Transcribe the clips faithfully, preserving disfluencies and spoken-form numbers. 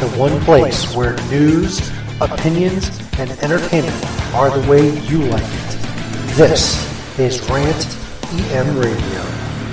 to one place where news, opinions, and entertainment are the way you like it. This is Rant E M Radio.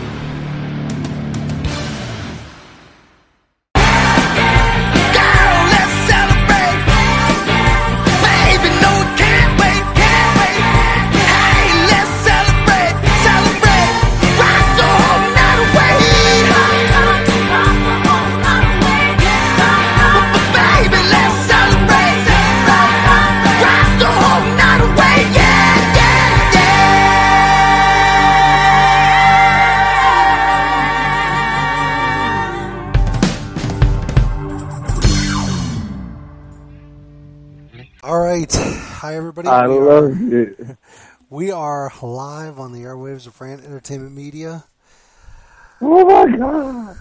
Hi everybody. I we love are, it. We are live on the airwaves of Rant Entertainment Media. Oh my god.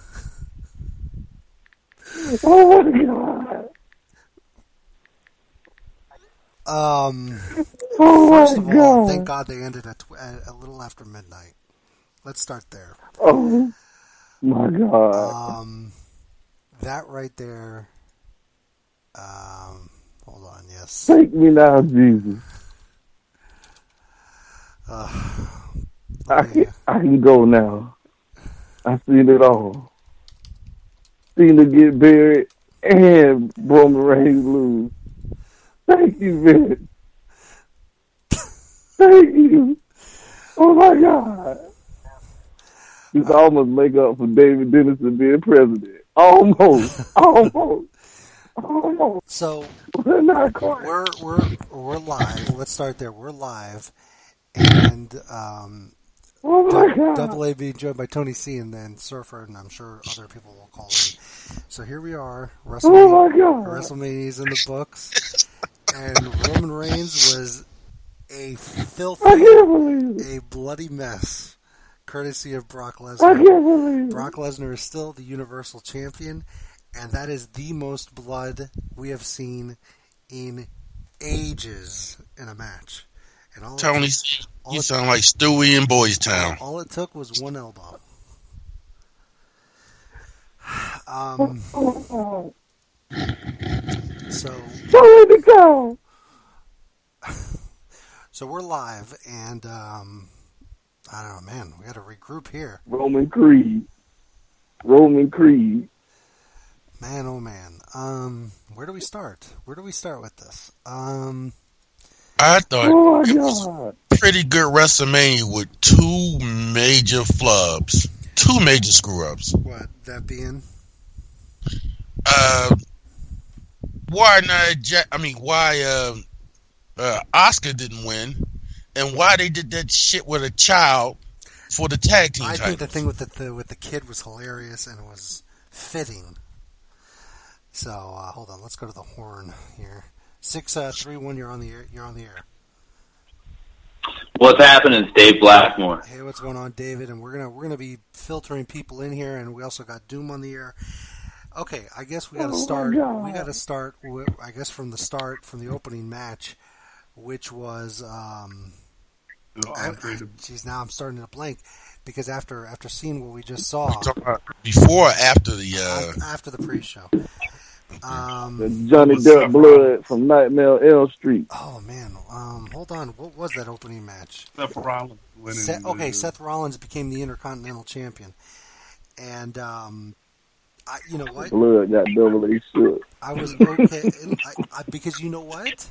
Oh my god. Um, oh first my of all, god. thank God they ended at, at a little after midnight. Let's start there. Oh my god. Um, that right there. Um, hold on, yes. Take me now, Jesus. Uh, I can, I can go now. I've seen it all. Seen it get buried and Roman Reigns lose. Thank you, Vince. Thank you. Oh my God. You can almost make up for David Dennison being president. Almost. Almost. Almost. So we're not quite. We're we're we're live. Let's start there. We're live, and um, oh my D- God. Double A being joined by Tony C and then Surfer, and I'm sure other people will call in. So here we are. WrestleMania, oh my God. WrestleMania's in the books, and Roman Reigns was a filthy, I can't believe it. a bloody mess, courtesy of Brock Lesnar. I can't believe it. Brock Lesnar is still the Universal Champion. And that is the most blood we have seen in ages in a match. And all Tony, took, all you it, sound like Stewie in Boys Town. All it took was one elbow. Um, so, go. so we're live, and um, I don't know, man, we got to regroup here. Roman Creed. Roman Creed. Man, oh man. Um, where do we start? Where do we start with this? Um, I thought oh my it God. was a pretty good WrestleMania with two major flubs, two major screw-ups. What, that being? Uh, why not? I mean, why uh, uh, Oscar didn't win, and why they did that shit with a child for the tag team I titles. think the thing with the, the with the kid was hilarious and was fitting. So uh, hold on, let's go to the horn here. Six uh, three one. You're on the air. You're on the air. What's happening? It's Dave Blackmore. Hey, what's going on, David? And we're gonna we're gonna be filtering people in here, and we also got Doom on the air. Okay, I guess we got to oh start. We got to start. With, I guess from the start, from the opening match, which was. Um, Geez, now I'm starting to blank. Because after after seeing what we just saw, before or after the uh... after the pre-show, um, the Johnny Depp blood from Nightmare on Elm Street. Oh man, um, hold on, what was that opening match? Seth Rollins winning. Seth, okay, Seth Rollins became the Intercontinental Champion, and um, I, you know what? Blood got double A shook. I was okay I, I, because you know what?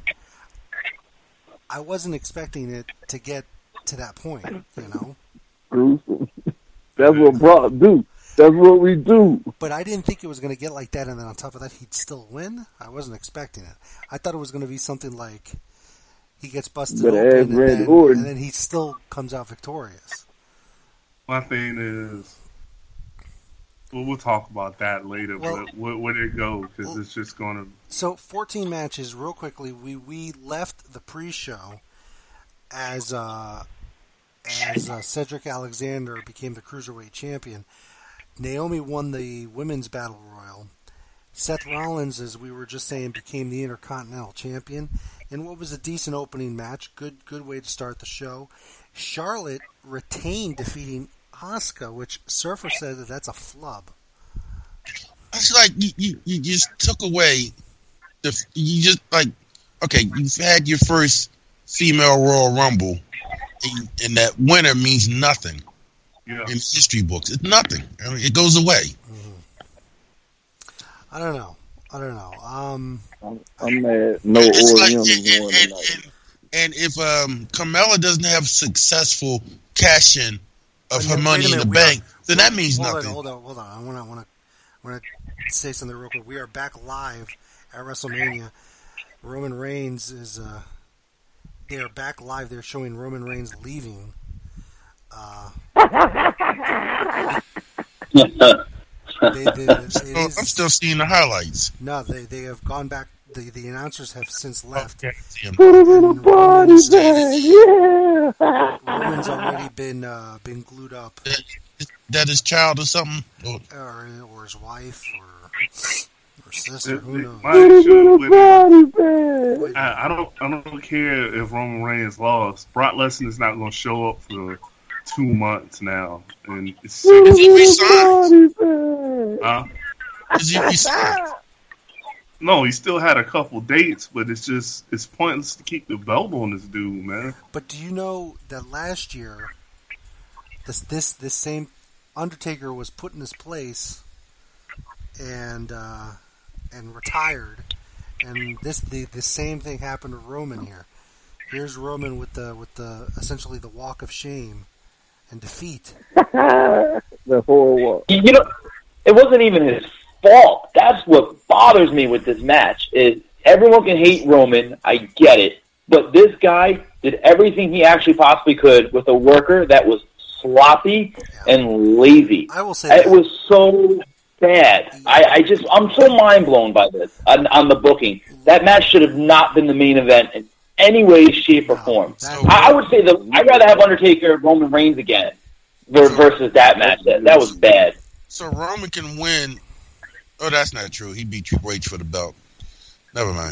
I wasn't expecting it to get to that point, you know. Gruesome. That's what Brock do. That's what we do. But I didn't think it was going to get like that, and then on top of that, he'd still win. I wasn't expecting it. I thought it was going to be something like he gets busted open, and then, and then he still comes out victorious. My thing is, well, we'll talk about that later. Well, but where, where did it go? Because well, it's just going to. So, fourteen matches, real quickly. We we left the pre-show as. Uh, As uh, Cedric Alexander became the Cruiserweight Champion. Naomi won the Women's Battle Royal. Seth Rollins, as we were just saying, became the Intercontinental Champion. In what was a decent opening match. Good good way to start the show. Charlotte retained, defeating Asuka, which Surfer said that that's a flub. It's like you, you, you just took away the. You just like okay. You've had your first female Royal Rumble, and, and that winner means nothing Yeah. in history books. It's nothing. I mean, it goes away. Mm-hmm. I don't know. I don't know. Um, I'm, I'm mad. No It's like, Orientals and, won and, tonight. and, and if um, Carmella doesn't have successful cash in of Wait a her minute, money wait a in the minute, we are- bank, then that means hold nothing. on, hold on, hold on. I want to, want to, want to say something real quick. We are back live at WrestleMania. Roman Reigns is. Uh, they are back live. They're showing Roman Reigns leaving. Uh, they, they, it So I'm is, still seeing the highlights. no, they they have gone back. The the announcers have since left. Okay, see 'em. Put him in a body bag, yeah. Roman's already been uh, been glued up, That, that his child or something. Or, or or his wife, or or sister. It- Who it knows? might Put him should in a with- body bag. Wait, I, I don't. I don't care if Roman Reigns lost. Brock Lesnar is not going to show up for two months now, and it's Put him he in a resigned? body bag. uh, is he resigned? no, he still had a couple dates, but it's just it's pointless to keep the belt on this dude, man. But do you know that last year, this this this same Undertaker was put in his place and uh, and retired, and this the the same thing happened to Roman here. Here's Roman with the with the essentially the walk of shame and defeat. The whole walk. You know, it wasn't even his fault. That's what bothers me with this match. Is everyone can hate Roman, I get it, but this guy did everything he actually possibly could with a worker that was sloppy and lazy. I will say It that. was so bad. I, I just, I'm so mind blown by this on, on the booking. That match should have not been the main event in any way, shape, or No, form. that- I, I would say that I'd rather have Undertaker Roman Reigns again ver- versus that match. That, that was bad. So Roman can win. Oh, that's not true. He beat Triple H for the belt. Never mind.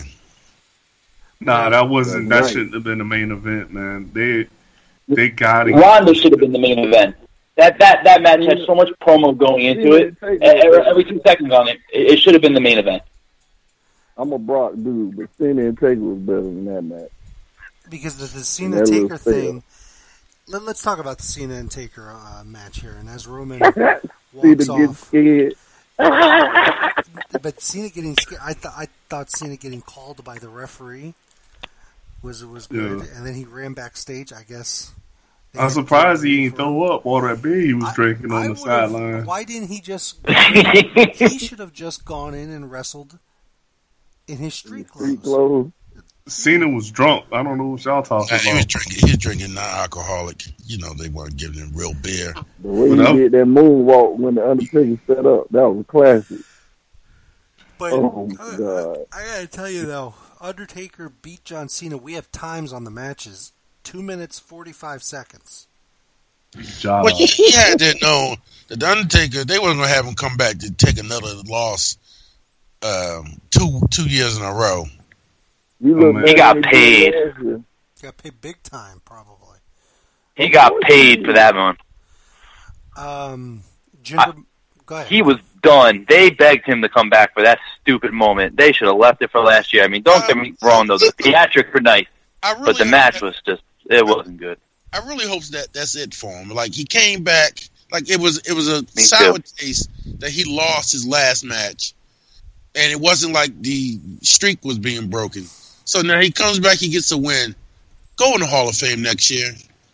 Nah, that wasn't. That That's right. shouldn't have been the main event, man. They they got it. Ronda should have been the main event. That that that match had so much promo going into it. E- Every, every two seconds on it, it it should have been the main event. I'm a Brock dude, but Cena and Taker was better than that match. Because the, the Cena That Taker was fair. thing. Let, let's talk about the Cena and Taker uh, match here. And as Roman Cena walks get off, scared. but Cena getting scared, I thought I thought Cena getting called by the referee was was good, Yeah. and then he ran backstage. I guess. they I'm had surprised to he wait ain't for- throw up all that beer he was I- drinking I on the would've- sideline. Why didn't he just? He should have just gone in and wrestled in his street Street clothes. clothes. Cena was drunk. I don't know what y'all talking Nah, he was about. drinking. He was drinking non-alcoholic. You know, they weren't giving him real beer. The way What up? he did that moonwalk when the Undertaker set up, that was a classic. But Oh, I, I- God. I gotta tell you though, Undertaker beat John Cena. We have times on the matches: two minutes forty-five seconds. Job. Well, he, he had to know that the Undertaker. They wasn't gonna have him come back to take another loss. Um, two two years in a row. You Oh, look man. better He got than paid. last year. Got paid big time, probably. He got paid for that one. Um, Jinder, go ahead. He was done. They begged him to come back for that stupid moment. They should have left it for last year. I mean, don't get me wrong though. The theatrics were nice, I really, but the match was just it wasn't good. I really hope that that's it for him. Like he came back. Like it was. It was a Me sour too. taste that he lost his last match, and it wasn't like the streak was being broken. So now he comes back. He gets a win. Go in the Hall of Fame next year.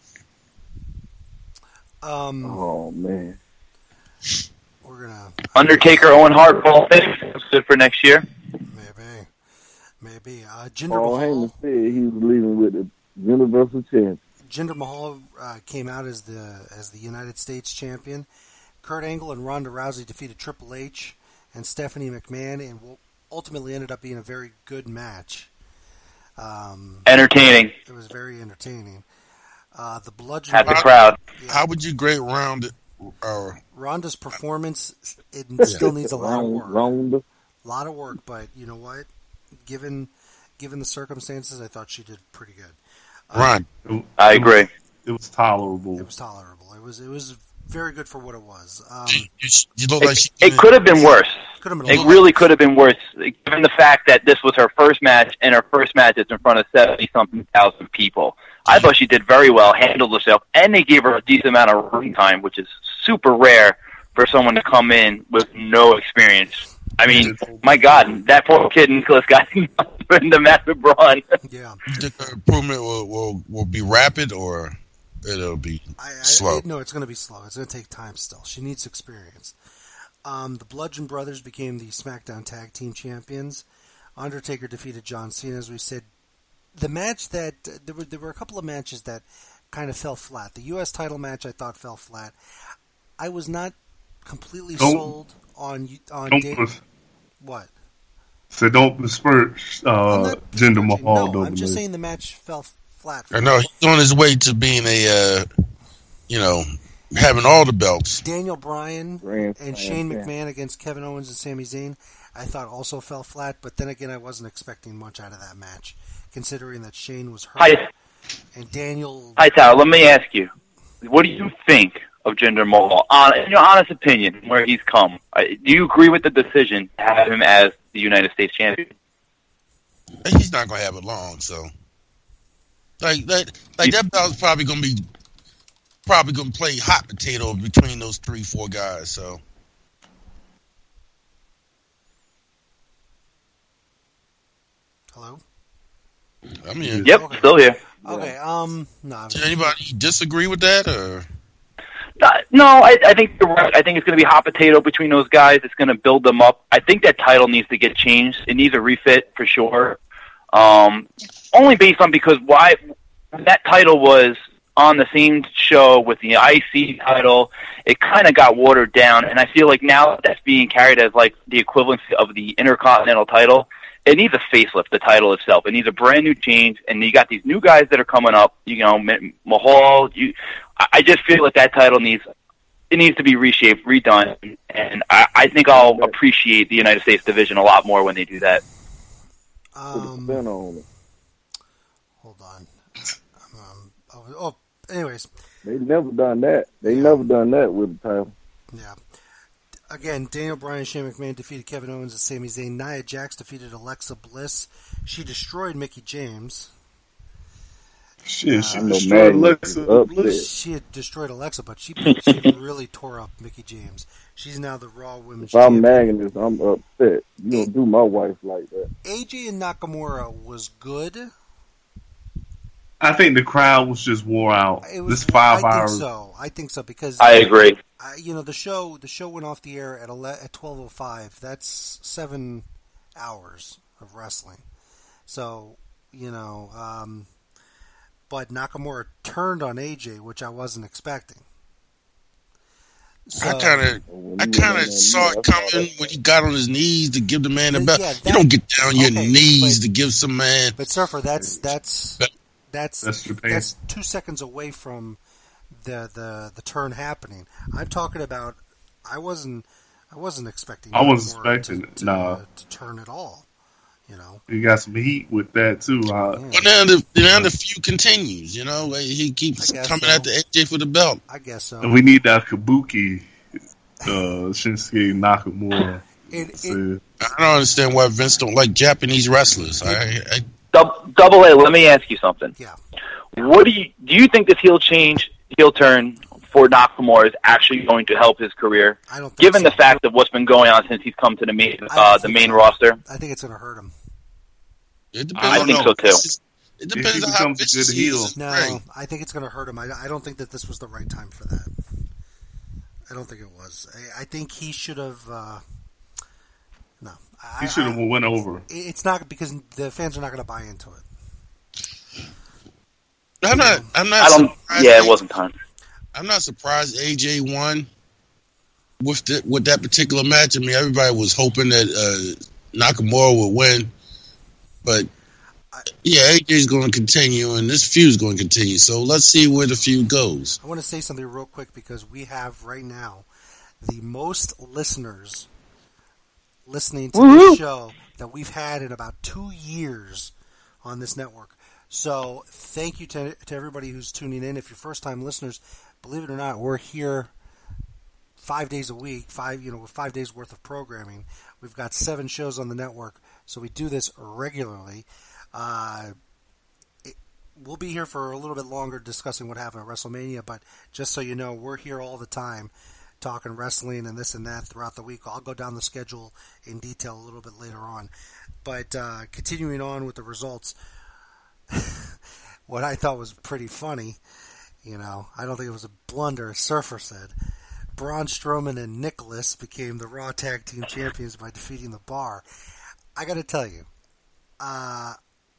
Um, Oh, man. we're gonna Undertaker, Owen Hart, Paul Heyman. That's good for next year. maybe, maybe. Uh, Jinder Paul Mahal. Heyman said he was leaving with the Universal Champion. Jinder Mahal uh, came out as the as the United States champion. Kurt Angle and Ronda Rousey defeated Triple H and Stephanie McMahon, and ultimately ended up being a very good match. Um, Entertaining. it was very entertaining. Uh, the bludgeon. Had the crowd. How would you grade round it? Or Ronda's performance, it still needs a lot of Round, work. round. A lot of work, but you know what? Given given the circumstances, I thought she did pretty good. Ron? It- I it was- agree. It was tolerable. It was tolerable. It was it was very good for what it was. Um, You, you, you look like It, she it could have been worse. could have been a It lot- really could have been worse, given the fact that this was her first match, and her first match is in front of seventy-something thousand people. I thought she did very well, handled herself, and they gave her a decent amount of ring time, which is super rare for someone to come in with no experience. I mean, my God, that poor kid Nicholas got in the match with Braun. Yeah. You think the improvement will, will, will be rapid or it'll be I, I, slow? No, it's going to be slow. It's going to take time still. She needs experience. Um, the Bludgeon Brothers became the SmackDown Tag Team Champions. Undertaker defeated John Cena, as we said. The match that uh, there were there were a couple of matches that kind of fell flat. The U S title match I thought fell flat. I was not completely Don't- sold on on Don't Dan- pers- what. so don't besmirch I'm uh, not Jinder disparaging. Mahal. No, though, I'm just man. saying the match fell flat. for I me. know he's on his way to being a, uh, you know, having all the belts. Daniel Bryan Grand and Slam Shane champ. McMahon against Kevin Owens and Sami Zayn, I thought also fell flat. But then again, I wasn't expecting much out of that match, considering that Shane was hurt Hi, and Daniel. hi, Tyler. Let me ask you, what do you think of Jinder Mahal? On, in your honest opinion, where he's come, I- do you agree with the decision to have him as the United States champion? He's not gonna have it long, so like that, like that belt's probably gonna be probably gonna play hot potato between those three, four guys. So Hello. I mean, Yep, Okay. still here. Okay. Um. No. I was- does anybody disagree with that or? Uh, No, I, I think you're right. I think it's going to be hot potato between those guys. It's going to build them up. I think that title needs to get changed. It needs a refit for sure. Um, only based on because why when that title was on the same show with the I C title, it kind of got watered down, and I feel like now that's being carried as like the equivalency of the Intercontinental title. It needs a facelift, the title itself. It needs a brand new change, and you got these new guys that are coming up. You know, Ma- Mahal. You, I I just feel like that title needs it needs to be reshaped, redone, and I, I think I'll appreciate the United States division a lot more when they do that. Put a Um. spin on it. Hold on. Um. Oh. oh anyways. They never done that. They never done that with the title. Yeah. Again, Daniel Bryan and Shane McMahon defeated Kevin Owens and Sami Zayn. Nia Jax defeated Alexa Bliss. She destroyed Mickie James. Shit, she Uh, I know destroyed Magnus Alexa is upset. Bliss. She had destroyed Alexa, but she she really tore up Mickie James. She's now the Raw Women's If I'm Champion. Magnus, I'm upset. You don't do my wife like that. A J and Nakamura was good. I think the crowd was just wore out. It was This five I hours. think so. I think so because I agree. I, you know the show the show went off the air at ele- at twelve oh five. That's seven hours of wrestling. So you know, um, but Nakamura turned on A J, which I wasn't expecting. So, I kind of, When I you kind went of on saw there, it I saw coming that. when he got on his knees to give the man the But belt. yeah, you that- don't get down your okay, knees but- to give some man. But Surfer, that's that's But- that's That's Japan. that's two seconds away from the the the turn happening. I'm talking about. I wasn't. I wasn't expecting. I wasn't Nakamura expecting to, it, to, nah. to turn at all. You know. You got some heat with that too. Uh, Yeah. But now the now the feud continues. You know, like he keeps I guess coming so. after A J for the belt. I guess so. and we need that Kabuki, uh, Shinsuke Nakamura. It, it, So, I don't understand why Vince don't like Japanese wrestlers. I, I Dub- Double A, let me ask you something. yeah. What do you do? You think this heel change, heel turn for Nakamura is actually going to help his career, I don't. Think given so. the fact of what's been going on since he's come to the main I don't uh, the think main so. roster? I think it's going to hurt him. it depends I on think how so, too. vicious- It If depends he on how becomes a vicious good he heel. is. No, Right. I think it's going to hurt him. I, I don't think that this was the right time for that. I don't think it was. I, I think he should have. Uh, no, I, he should have I- went over. It's not because the fans are not going to buy into it. I'm not. I'm not. I don't. surprised Yeah, A- it wasn't time. I'm not surprised A J won with the, with that particular match. I mean, everybody was hoping that uh, Nakamura would win, but yeah, A J's going to continue, and this feud's going to continue. So let's see where the feud goes. I want to say something real quick because we have right now the most listeners listening to Woo-hoo! this show that we've had in about two years on this network. So thank you to, to everybody who's tuning in. If you're first-time listeners, believe it or not, we're here five days a week, five you know, with five days worth of programming. We've got seven shows on the network, so we do this regularly. Uh, it, we'll be here for a little bit longer discussing what happened at WrestleMania, but just so you know, we're here all the time talking wrestling and this and that throughout the week. I'll go down the schedule in detail a little bit later on. But uh, continuing on with the results, what I thought was pretty funny, you know, I don't think it was a blunder, as Surfer said. Braun Strowman and Nicholas became the Raw Tag Team Champions by defeating the Bar. I got to tell you, uh,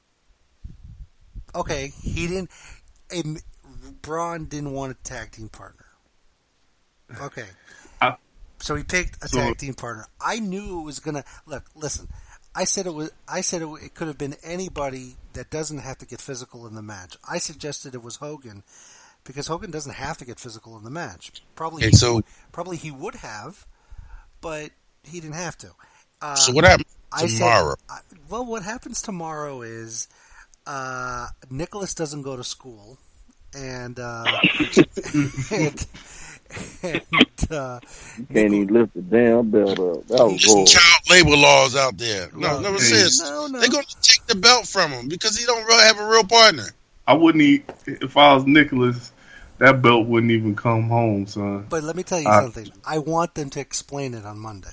okay, he didn't. A, Braun didn't want a tag team partner. Okay, I, so he picked a so, tag team partner. I knew it was gonna look. Listen, I said it was. I said it, it could have been anybody that doesn't have to get physical in the match. I suggested it was Hogan. Because Hogan doesn't have to get physical in the match. Probably, okay, he, so, probably he would have, but he didn't have to. Uh, so what happens tomorrow? I said, well, what happens tomorrow is uh, Nicholas doesn't go to school, and uh, and, and uh, you can't even lift the damn belt up. That was horrible. Child labor laws out there. No, Well, never hey, says no, no. they're going to take the belt from him because he don't really have a real partner. I wouldn't even, if I was Nicholas, that belt wouldn't even come home, son. But let me tell you I, something. I want them to explain it on Monday.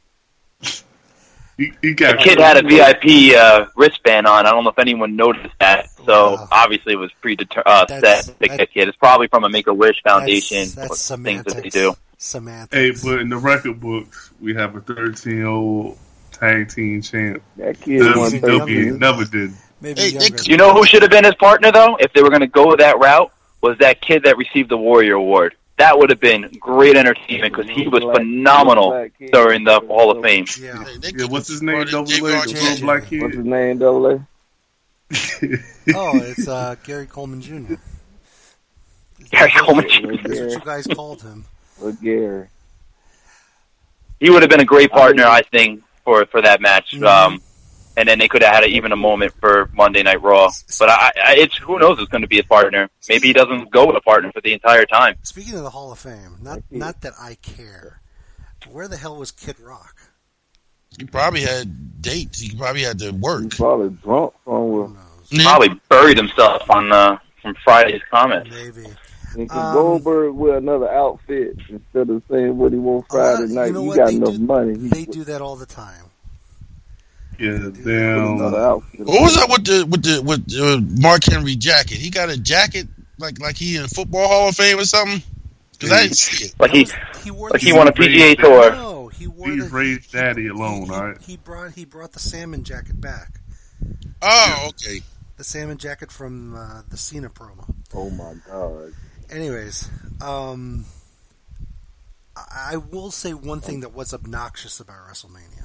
He, he got the kid had a V I P uh, wristband on. I don't know if anyone noticed that. So Wow. obviously it was predeter- uh, That's- set to pick that- that kid. It's probably from a Make-A-Wish Foundation. That's, that's or things semantics. that they do. Semantics. Hey, but in the record books, we have a thirteen-year-old tag team champ. That kid won Maybe W W E younger. thirteen. never did. Maybe Hey, younger. they- You know who should have been his partner, though, if they were going to go that route? Was that kid that received the Warrior Award. That would have been great entertainment because he was phenomenal during the Hall of Fame. Yeah. Hey, they Yeah, could what's his just name? brought in Double A, J R the J. little black What's kid. his name, Double A? Oh, it's uh, Gary Coleman Junior Gary Coleman That's Junior what you guys called him. Look, Gary. He would have been a great partner, I think, for, for that match. Mhm. Um, and then they could have had even a moment for Monday Night Raw. But I, I, it's who knows who's going to be his partner. Maybe he doesn't go with a partner for the entire time. Speaking of the Hall of Fame, not not that I care. Where the hell was Kid Rock? He probably had dates. He probably had to work. He's probably drunk Who somewhere. knows? Yeah. Probably buried himself on uh, from Friday's comments. Maybe. And can Um, Goldberg wear another outfit instead of saying what he wants Friday Uh, night? you know he what? got They enough do- money. He They put do that all the time. Yeah, another damn. outfit. What was that with the with the with uh, Mark Henry jacket? He got a jacket like like he in Football Hall of Fame or something. Because I didn't see it. Like he, He wore like the he won a P G A Raised tour. No, he wore Leave the Rage he- Daddy he- alone, he, all right? He brought he brought the salmon jacket back. Oh, okay. The salmon jacket from uh, the Cena promo. Oh my God! Anyways, um, I, I will say one thing that was obnoxious about WrestleMania.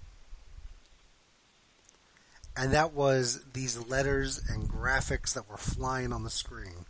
And that was these letters and graphics that were flying on the screen.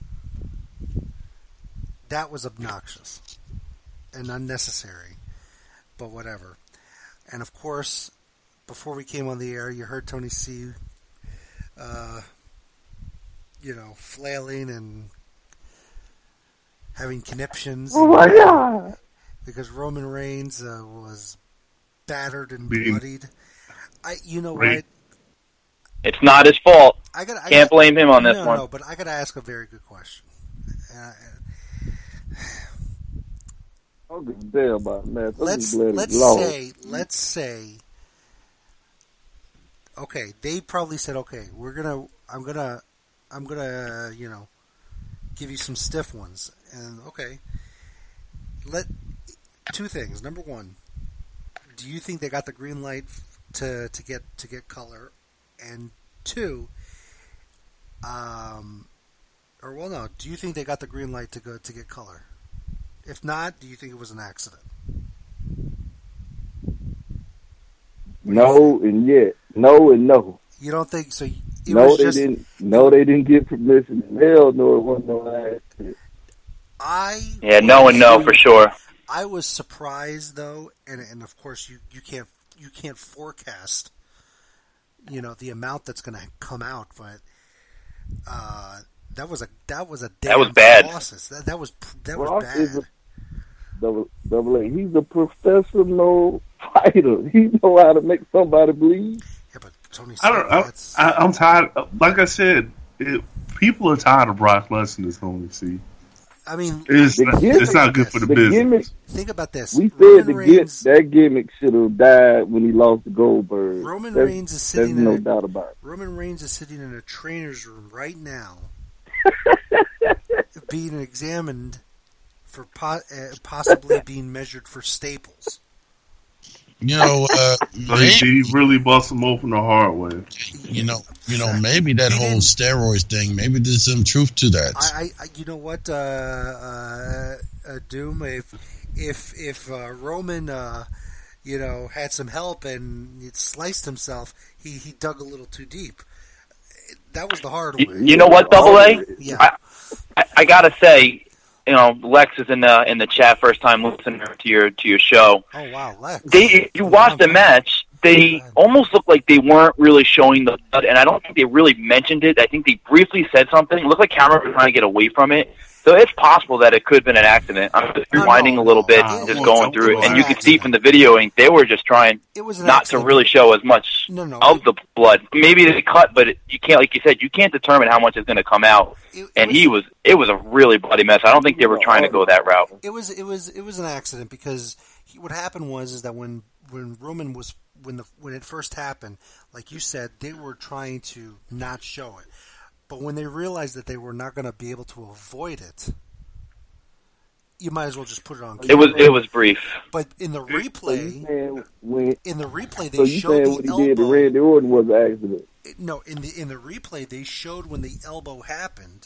That was obnoxious and unnecessary, but whatever. And of course, before we came on the air, you heard Tony C, uh, you know, flailing and having conniptions. Oh my God! Because Roman Reigns uh, was battered and Being- bloodied. I, you know Right. what? It's not his fault. I got. Can't blame him on this no, one. No, but I got to ask a very good question. Uh, I don't give a damn about that. I'm let's just glad let's it's lost. say let's say. Okay, they probably said, "Okay, we're gonna, I'm gonna, I'm gonna, you know, give you some stiff ones." And okay, let two things. Number one, do you think they got the green light to to get to get color? And two, um, or well, no. Do you think they got the green light to go to get color? If not, do you think it was an accident? No and yet, no and no. You don't think so? It no, was they just, didn't. No, they didn't get permission. Hell no, it wasn't no accident. I Yeah, no and no for sure. I was surprised though, and and of course you, you can't you can't forecast, you know, the amount that's going to come out, but uh, that was a that was a damn That was bad. Process. That that was that Brock was bad. is a double, double A. He's a professional fighter. He know how to make somebody bleed. Yeah, but Tony I don't. I, I, I'm tired. Like I said, it, people are tired of Brock Lesnar. Tony C. I mean, it's not, gimmick, it's not good for the, the business. Gimmick, think about this. We Roman said the Reigns, get, that gimmick should have died when he lost to Goldberg. Roman that's, Reigns is sitting. There's no in a, doubt about it. Roman Reigns is sitting in a trainer's room right now, being examined for po- uh, possibly being measured for staples. You know, uh, so he really bust him open the hard way. You know, you know, maybe that whole steroids thing. Maybe there's some truth to that. I, I you know what, uh, uh, uh, Doom. If if if uh, Roman, uh, you know, had some help and he'd sliced himself, he he dug a little too deep. That was the hard you, way. You know what, Double A? Yeah. I, I, I gotta say, you know, Lex is in the in the chat, first time listener to your to your show. Oh wow, Lex! They, if you watch the match, they almost look like they weren't really showing the blood, and I don't think they really mentioned it. I think they briefly said something. It looked like camera was trying to get away from it. So it's possible that it could have been an accident. I'm just rewinding no, a little no, bit, no, and just no, going no, through it, and you can accident. see from the videoing they were just trying It was an not accident. to really show as much No, no, of it- the blood. Maybe they cut, but it, you can't, like you said, you can't determine how much is going to come out. It- it And was- he was, it was a really bloody mess. I don't think they were trying to go that route. It was it was it was an accident because he, what happened was is that when when Roman was when the when it first happened, like you said, they were trying to not show it, but when they realized that they were not going to be able to avoid it, you might as well just put it on camera. It was, it was brief. But in the So you replay, saying when, in the replay, they so you showed saying the what he elbow. did to Randy Orton was an accident? No, in the in the replay, they showed when the elbow happened.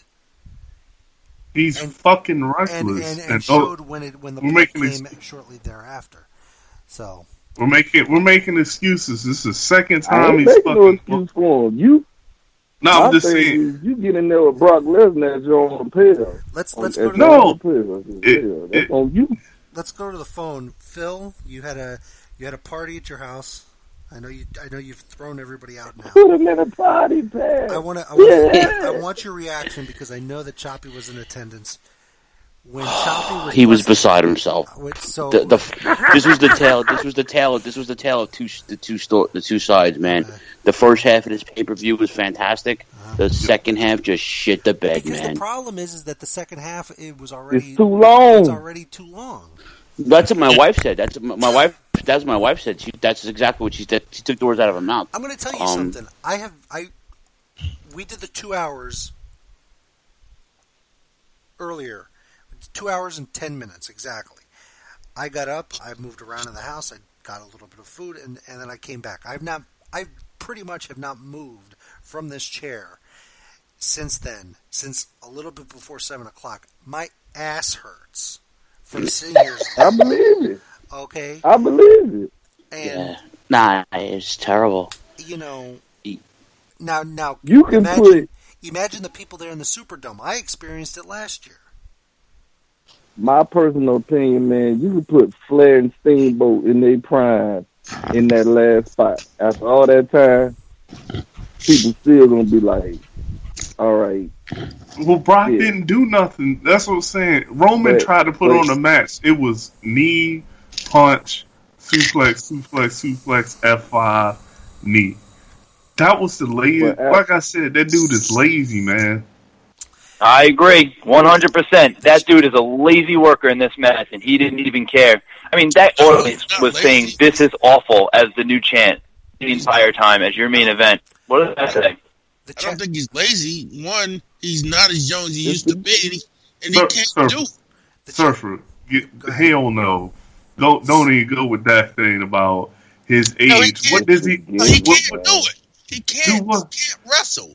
He's And- fucking And, reckless. and, and And, showed oh, when it when the we're blood making came shortly thereafter. So we're making we're making excuses. This is the second I time ain't he's making no fucking. excuse for him. You, No, my I'm just thing saying. is, you get in there with Brock Lesnar, you're on the pill. let's On- let's as go to No. the, on the pill. It- That's it- on you. let's go to the phone. Phil, you had a you had a party at your house. I know you. I know you've thrown everybody out now. Put him in a party pad. I want to. I, wanna- Yeah. I want your reaction because I know that Choppy was in attendance when Choppy was. He was busted- beside himself. With, so The, the, this was the tale. This was the tale. This was the tale of two the two sto- the two sides, man. Okay. The first half of this pay per view was fantastic. Uh-huh. The second half just shit the bed, because man. the problem is, is that the second half it was already It's too long. It's already too long. That's what my wife said. That's my, my wife. That's what my wife said. She, that's exactly what she said. She took the words out of her mouth. I'm going to tell you Um, something. I have I. We did the two hours earlier, two hours and ten minutes exactly. I got up. I moved around in the house. I got a little bit of food, and, and then I came back. I've not. I pretty much have not moved from this chair since then. Since a little bit before seven o'clock, my ass hurts from sitting here. I believe it. Okay, I believe it. and Yeah. Nah, it's terrible. you know, E- now now You can imagine, put imagine the people there in the Superdome. I experienced it last year. my personal opinion, man. You can put Flair and Steamboat in their prime in that last spot. After all that time, people still gonna be like, "All right." Well, Brock Yeah. didn't do nothing. That's what I'm saying. Roman But- tried to put but- on a match. It was knee, punch, suplex, suplex, suplex, F five, knee. That was the lazy. But, uh, like I said, that dude is lazy, man. I agree, one hundred percent. That dude is a lazy worker in this match, and he didn't even care. I mean, that audience He's not was lazy. saying, "This is awful," as the new chant the entire time as your main event. What does that say? The I don't chat, think he's lazy. One, he's not as young as he It's used to the- be, and he, and he Sir- can't sir. do it. the chat, Surfer, get, Go ahead. hell no. Don't don't even go with that thing about his age. No, he can't. What does he? No, he what- can't do it. He can't. Do what? He can't wrestle.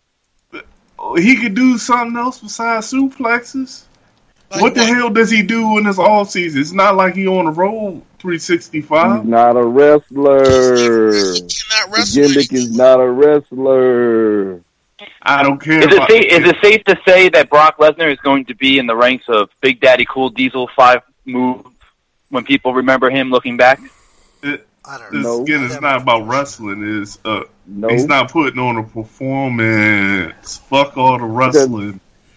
He could do something else besides suplexes. Like What the hell does he do in his off season? It's not like he on the road three sixty-five. He's not a wrestler. He cannot The wrestle. gimmick is anymore. not a wrestler. I don't care. Is it, about safe, is it safe to say that Brock Lesnar is going to be in the ranks of Big Daddy Cool Diesel five move when people remember him looking back? it, I don't it's, know. No. again, it's not about wrestling. It's uh, No. he's not putting on a performance. Fuck all the wrestling.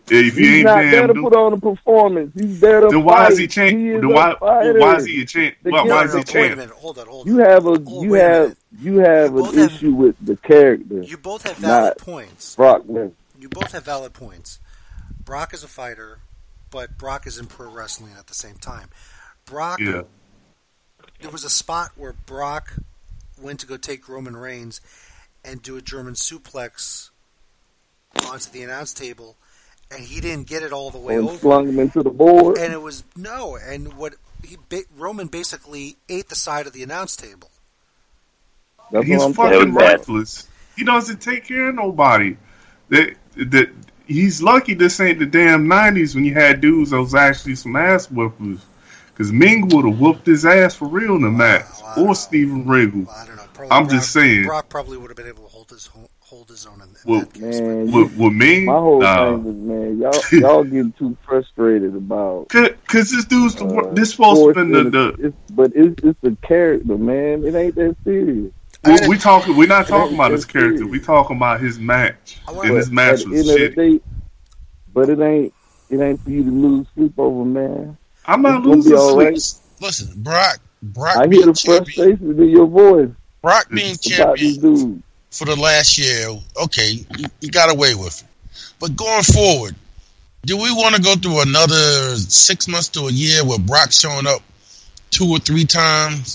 If you He's ain't not damn there to do- put on a performance. He's there to then fight. why is he He champ? is Then a why, fighter. why is he a champ? The Why, kid- why No, is no, he no, wait a champ? minute. Hold on, hold on. You have a Oh, you wait a have minute. you have You an both have- issue with the character. You both have valid Not points. Brock Lesnar. You both have valid points. Brock is a fighter, but Brock is in pro wrestling at the same time. Brock, Yeah. there was a spot where Brock went to go take Roman Reigns and do a German suplex onto the announce table, and he didn't get it all the way And over. slung him into the board. And it was no, and what he ba- Roman basically ate the side of the announce table. That's He's what I'm fucking talking about. worthless. He doesn't take care of nobody. That that he's lucky this ain't the damn nineties when you had dudes that was actually some ass whoopers. Because Ming would have whooped his ass for real in the match, Wow, wow. or Steven Regal. Well, I don't know. Probably I'm Brock, just saying. Brock probably would have been able to hold his ho- hold his own in, in Well, that case. Man, With, with Ming, my whole nah. thing is, man, y'all y'all getting too frustrated about. Because this dude's the, Uh, this supposed to have sports been the, and the it's, but it's it's the character, man. It ain't that serious. I we, gotta- we talking. We're not talking about his That's character. serious. We talking about his match, I wanna- and his But match at the was end of shit. the day, but it ain't it ain't for you to lose sleep over, man. I'm not It's gonna losing be all sleep. right. Listen, Brock, Brock I hear being the champion, frustration in your voice Brock being about these champion dudes. for the last year. Okay, he, he got away with it. But going forward, do we want to go through another six months to a year with Brock showing up two or three times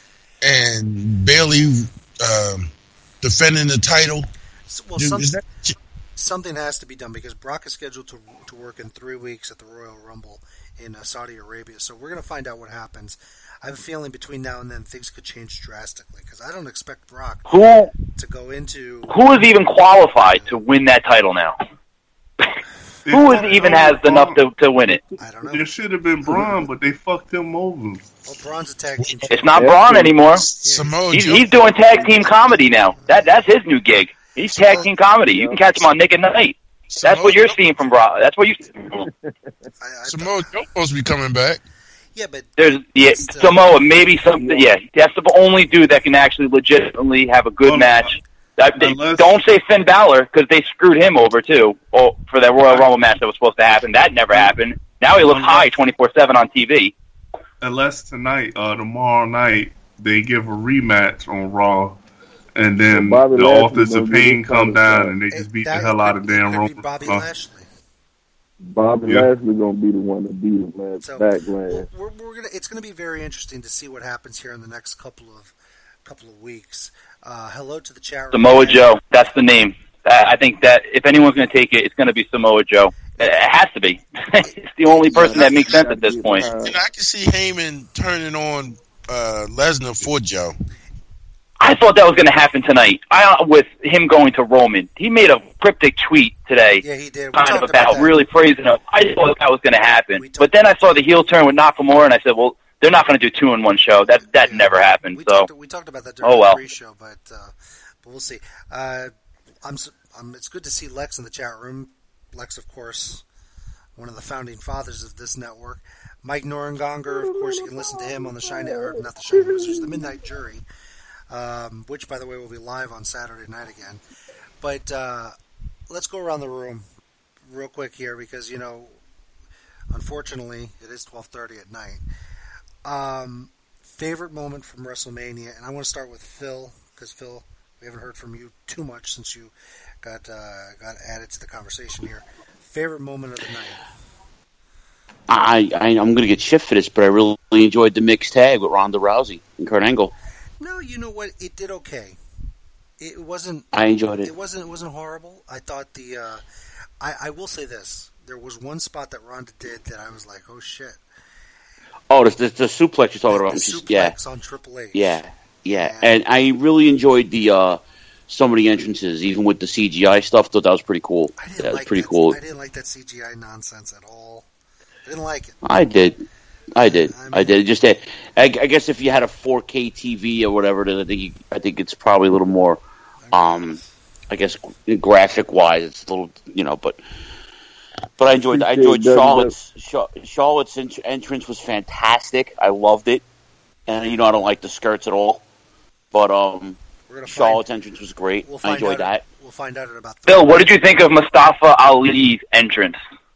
and barely um, defending the title? So- well, Dude, some, is that, something has to be done because Brock is scheduled to to work in three weeks at the Royal Rumble in uh, Saudi Arabia. So we're going to find out what happens. I have a feeling between now and then things could change drastically because I don't expect Brock Who to go into. who is even qualified to win that title now? Who is even has enough to, to win it? I don't know. There should have been Braun, but they fucked him over. Well, Braun's a tag team. It's not Yeah. Braun anymore. Samoa He's, Joe? he's doing tag team comedy now. That that's his new gig. He's tag team comedy. You can catch him on Nick at Night. That's Samoa what you're Joe- seeing from Braun. That's what you. I, I, Samoa Joe supposed to be coming back. yeah, but There's yeah, Still. Samoa, maybe something. Yeah, that's the only dude that can actually legitimately have a good Well, match. That, they, unless- don't say Finn Balor because they screwed him over too. Oh, for that Royal Rumble match that was supposed to happen, that never happened. Now he looks high twenty-four seven on T V. Unless tonight, uh, tomorrow night, they give a rematch on Raw, and then So Bobby the Lashley authors gonna of be pain this come kind of down and they it- just beat that the hell out could- of Dan it could be Roman. Bobby Uh, Lashley. Bobby Yeah. Lashley gonna be the one to beat him at So Backlash. we're, we're gonna. It's gonna be very interesting to see what happens here in the next couple of couple of weeks. Uh, hello to the chat room. Samoa Joe, that's the name. I I think that if anyone's going to take it, it's going to be Samoa Joe. It it has to be. It's the only person that makes sense at this point. And I can see Heyman turning on uh, Lesnar for Joe. I thought that was going to happen tonight. I with him going to Roman. He made a cryptic tweet today, Yeah, he did. We kind talked of about that. really praising him. I thought that was going to happen, We talked- but then I saw the heel turn with Nakamura, and I said, "Well, they're not going to do two in one show. That that Yeah. never happened." We So talked, we talked about that during Oh, well. the pre-show, but uh, but we'll see. Uh, I'm, s- I'm. It's good to see Lex in the chat room. Lex, of course, one of the founding fathers of this network. Mike Norengonger, of course, you can listen to him on the Shine or not the Shine Wizards, the Midnight Jury, um, which, by the way, will be live on Saturday night again. But uh, let's go around the room real quick here because you know, unfortunately, it is twelve thirty at night. Um, favorite moment from WrestleMania, and I want to start with Phil because Phil, we haven't heard from you too much since you got uh, got added to the conversation here. Favorite moment of the night? I, I I'm going to get shit for this, but I really enjoyed the mixed tag with Ronda Rousey and Kurt Angle. No, you know what? It did okay. It wasn't. I enjoyed it. It wasn't. It wasn't horrible. I thought the. Uh, I I will say this: there was one spot that Ronda did that I was like, oh shit. Oh, the, the, the suplex you're talking The, about. the She's- suplex yeah, on Triple H. yeah, yeah. Yeah. And I really enjoyed the uh, some of the entrances, even with the C G I stuff. Thought that was pretty cool. I didn't That was like pretty that, cool. I didn't like that C G I nonsense at all. I didn't like it. I did. I did. I mean- I did. Just that. I, I guess if you had a four K T V or whatever, then I think you, I think it's probably a little more. Um, I guess graphic wise, it's a little, you know, but but I enjoyed. I enjoyed Appreciate that, Charlotte's Char- Charlotte's ent- entrance was fantastic. I loved it, and you know I don't like the skirts at all, but um, We're gonna Charlotte's find, entrance was great. we'll I find enjoyed out, that. We'll find out in about. Bill, what did you think of Mustafa Ali's entrance?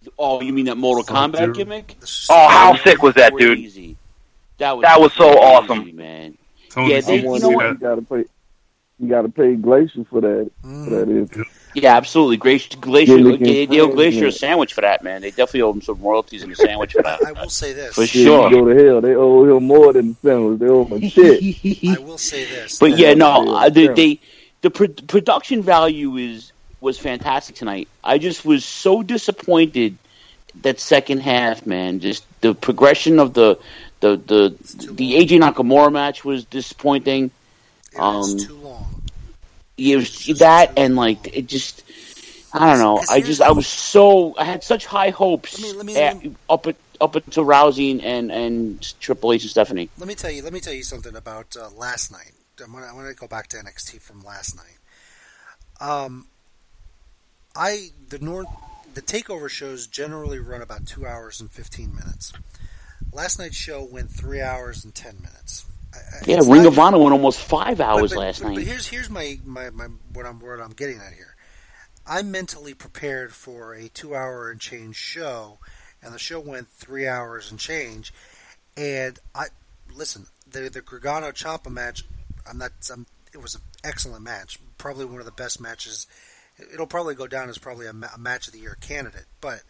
Oh, you mean that Mortal So, Kombat dude. gimmick? Oh, how sick was that, dude? Crazy. That was That was so crazy, awesome. man. Tony, Yeah, did they- you you see know that? You gotta pay. You gotta pay Glacier for that. Mm. For that is. Yeah, absolutely. Glacier, Glacier, Gimmick and they, they owe friends, Glacier man. a sandwich for that, man. They definitely owe him some royalties and a sandwich for that. I will say this. For Yeah, sure. you go to hell. They owe him more than the sandwich. They owe him a shit. I will say this. But yeah, no, Yeah, uh, the, yeah. they, the pro- production value is was fantastic tonight. I just was so disappointed that second half, man. Just the progression of the the the, too the A J Nakamura match was disappointing. It was um, too long. It was that and like it just. I don't know. I just I was so I had such high hopes Let me- let me- at, let me- up at, up until Rousey and and Triple H and Stephanie. Let me tell you. Let me tell you something about uh, last night. I'm gonna, I'm gonna go back to N X T from last night. Um, I the North the takeover shows generally run about two hours and fifteen minutes. Last night's show went three hours and ten minutes. I- I- Yeah, it's Ring not- of Honor went almost five but- hours but, last but, night. But here's here's my, my, my what I'm what I'm getting at here. I'm mentally prepared for a two hour and change show, and the show went three hours and change. And I listen, the the Gargano Ciampa match. I'm not. I'm, it was an excellent match, probably one of the best matches. It'll probably go down as probably a, ma- a match of the year candidate. But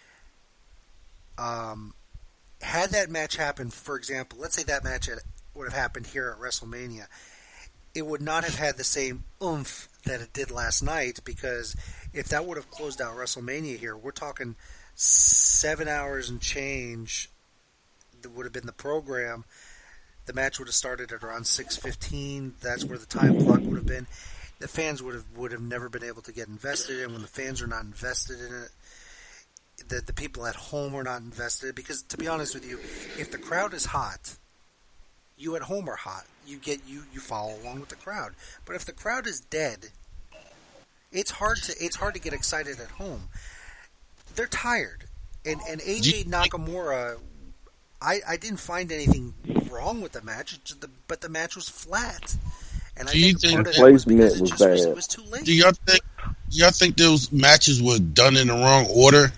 um, had that match happened, for example, let's say that match had, would have happened here at WrestleMania, it would not have had the same oomph that it did last night, because if that would have closed out WrestleMania here, we're talking seven hours and change. That would have been the program. The match would have started at around six fifteen. That's where the time clock would have been. The fans would have would have never been able to get invested in. When the fans are not invested in it, the the people at home are not invested. Because to be honest with you, if the crowd is hot, you at home are hot. You get you, you follow along with the crowd. But if the crowd is dead, it's hard to it's hard to get excited at home. They're tired, and and A J Nakamura, I, I didn't find anything wrong with the match, it's just the, but the match was flat. And I Do you think think part of that- that was because it Placement was just was, bad. it was too late. Do y'all think y'all think those matches were done in the wrong order?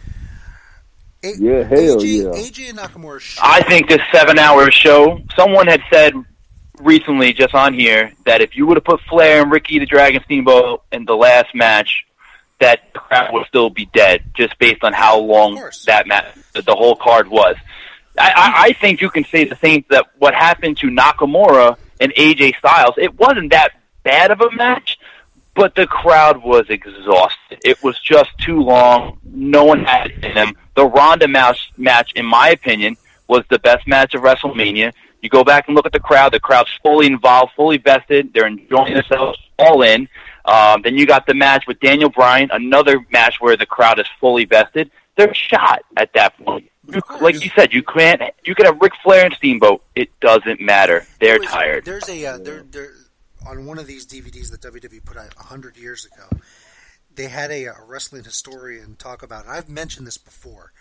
A- Yeah, hell A J, yeah. A J and Nakamura. Should, I think this seven-hour show, someone had said recently just on here that if you would have put Flair and Ricky the Dragon Steamboat in the last match, that the crowd would still be dead, just based on how long Of course. that match, that the whole card was. I, I, I think you can say the same, that what happened to Nakamura and A J Styles, it wasn't that bad of a match, but the crowd was exhausted. It was just too long. No one had it in them. The Ronda match, match, in my opinion, was the best match of WrestleMania. You go back and look at the crowd. The crowd's fully involved, fully vested. They're enjoying themselves all in. Um, then you got the match with Daniel Bryan, another match where the crowd is fully vested. They're shot at that point. You, like you said, you can't. You could have Ric Flair and Steamboat. It doesn't matter. They're There's- tired. There's a uh, there there on one of these D V Ds that W W E put out a hundred years ago. They had a, a wrestling historian talk about it. I've mentioned this before.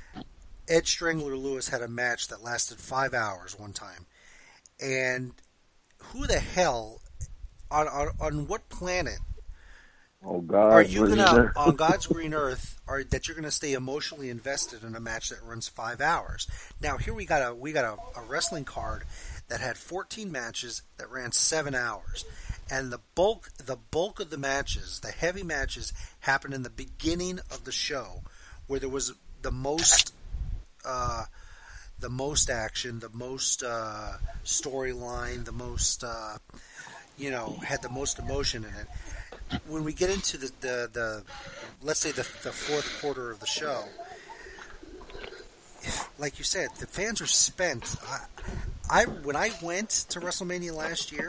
Ed Strangler Lewis had a match that lasted five hours one time, and who the hell on on, on what planet Oh God! are you what is gonna that? on God's green earth are that you're gonna stay emotionally invested in a match that runs five hours? Now here we got a we got a, a wrestling card that had fourteen matches that ran seven hours, and the bulk the bulk of the matches, the heavy matches, happened in the beginning of the show, where there was the most uh, the most action, the most uh, storyline, the most uh, you know had the most emotion in it. When we get into the, the, the let's say the, the fourth quarter of the show, like you said, the fans are spent. I, I when I went to WrestleMania last year,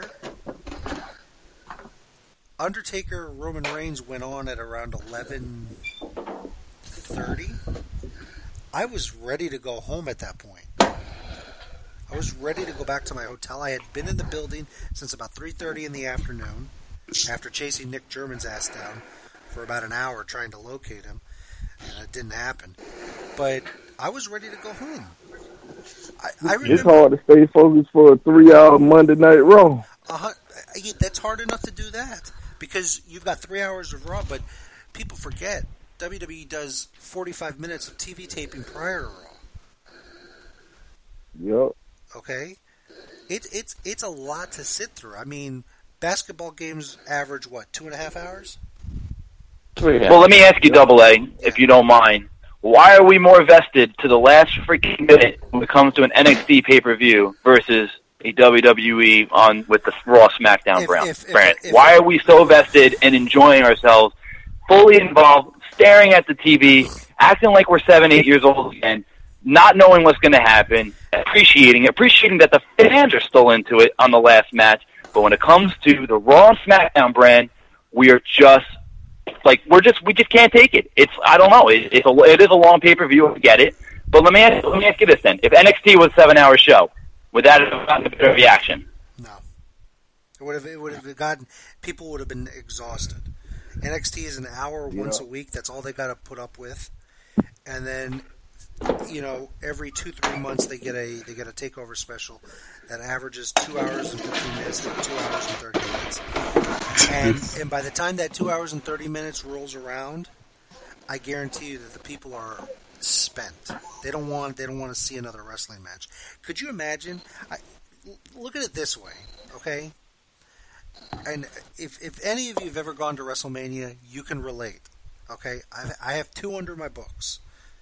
Undertaker Roman Reigns went on at around eleven thirty. I was ready to go home at that point. I was ready to go back to my hotel. I had been in the building since about three thirty in the afternoon, after chasing Nick German's ass down for about an hour trying to locate him, and it didn't happen. But I was ready to go home. I, I remember, It's hard to stay focused for a three-hour Monday Night Raw. Uh, that's hard enough to do that because you've got three hours of Raw. But people forget W W E does forty-five minutes of T V taping prior to Raw. Yep. Okay? It, it's it's a lot to sit through. I mean, basketball games average, what, two and a half hours? Three. Well, let me ask you, Double A, if you don't mind. Why are we more vested to the last freaking minute when it comes to an N X T pay-per-view versus a W W E on with the Raw SmackDown If- brand? if- if- brand? if- Why are we so vested and enjoying ourselves, fully involved, staring at the T V, acting like we're seven, eight years old again, not knowing what's going to happen, appreciating it, appreciating that the fans are still into it on the last match, but when it comes to the Raw and SmackDown brand, we are just like we're just we just can't take it. It's I don't know. It, it's a it is a long pay per view. I get it, but let me ask, let me ask you this then: if N X T was a seven hour show, would that have gotten a bit of reaction? No. It would have, it would have gotten, people would have been exhausted. N X T is an hour Yeah. once a week. That's all they got to put up with. And then, you know, every two, three months they get a they get a takeover special that averages two hours and fifteen minutes to two hours and thirty minutes. And and by the time that two hours and thirty minutes rolls around, I guarantee you that the people are spent. They don't want they don't want to see another wrestling match. Could you imagine? I, look at it this way, okay? And if if any of you have ever gone to WrestleMania, you can relate. Okay, I I have two under my books.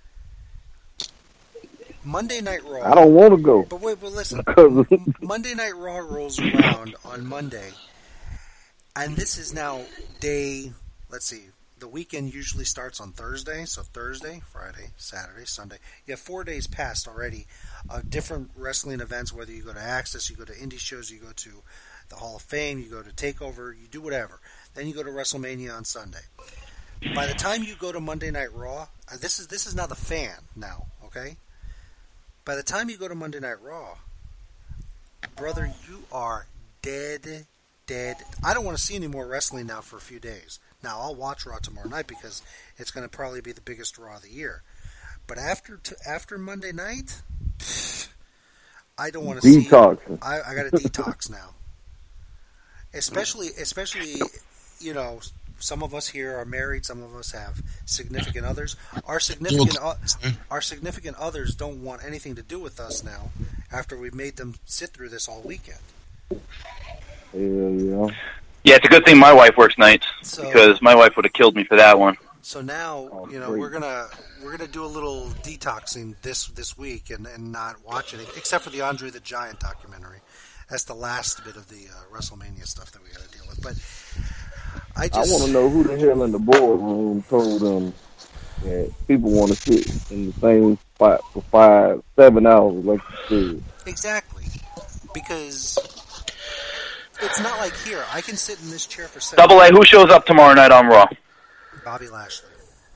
Monday Night Raw. I don't want to go. But wait, but listen. Because Monday Night Raw rolls around on Monday, and this is now day. Let's see. The weekend usually starts on Thursday, so Thursday, Friday, Saturday, Sunday. You have four days past already of different wrestling events. Whether you go to Access, you go to indie shows, you go to the Hall of Fame, you go to Takeover, you do whatever. Then you go to WrestleMania on Sunday. By the time you go to Monday Night Raw, uh, this is this is now the fan now, okay? By the time you go to Monday Night Raw, brother, you are dead, dead. I don't want to see any more wrestling now for a few days. Now, I'll watch Raw tomorrow night because it's going to probably be the biggest Raw of the year. But after t- after Monday night, pfft, I don't want to see. detox. I, I got to detox now. Especially, especially, you know, some of us here are married. Some of us have significant others. Our significant o- our significant others don't want anything to do with us now. After we've made them sit through this all weekend. Yeah, yeah. Yeah, it's a good thing my wife works nights So- because my wife would have killed me for that one. So now, Oh, you know, great. we're gonna we're gonna do a little detoxing this this week and, and not watch it, except for the Andre the Giant documentary. That's the last bit of the uh, WrestleMania stuff that we got to deal with. But I I just want to know who the hell in the boardroom told them that people want to sit in the same spot for five, seven hours, like you said. exactly because it's not like here. I can sit in this chair for seven. Double A, who shows up tomorrow night on Raw? Bobby Lashley.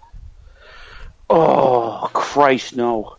Oh, Christ, no.